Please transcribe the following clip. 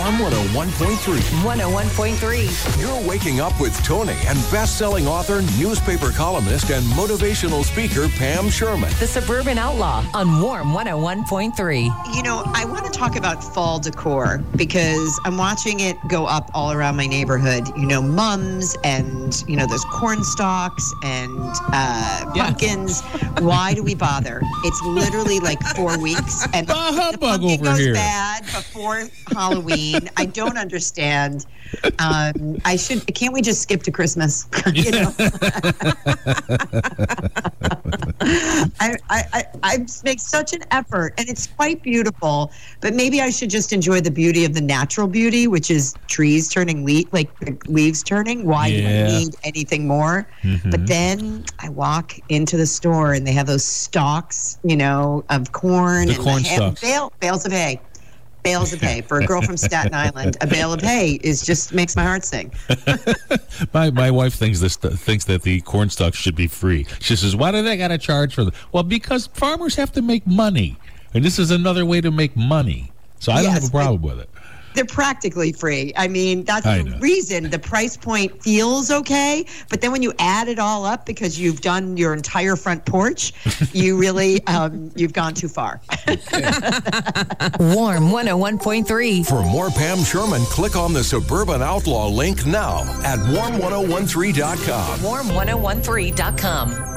Warm 101.3. 101.3. You're waking up with Tony and best-selling author, newspaper columnist, and motivational speaker Pam Sherman. The Suburban Outlaw on Warm 101.3. You know, I want to talk about fall decor because I'm watching it go up all around my neighborhood. You know, mums and, you know, there's corn stalks and pumpkins. Why do we bother? It's literally like 4 weeks. And the pumpkin goes bad before Halloween. I don't understand. Can't we just skip to Christmas? You know? I make such an effort, and it's quite beautiful, but maybe I should just enjoy the beauty of the natural beauty, which is trees turning leaves turning. Why do I need anything more? Mm-hmm. But then I walk into the store, and they have those stalks, you know, of corn. The corn stalks. Bales of hay. Bales of hay. For a girl from Staten Island, a bale of hay makes my heart sing. My wife thinks that the corn stalks should be free. She says, "Why do they got to charge for them?" Well, because farmers have to make money, and this is another way to make money. So I don't have a problem with it. They're practically free. I mean, that's the reason the price point feels okay. But then when you add it all up because you've done your entire front porch, you really, you've gone too far. Warm 101.3. For more Pam Sherman, click on the Suburban Outlaw link now at warm1013.com. Warm1013.com.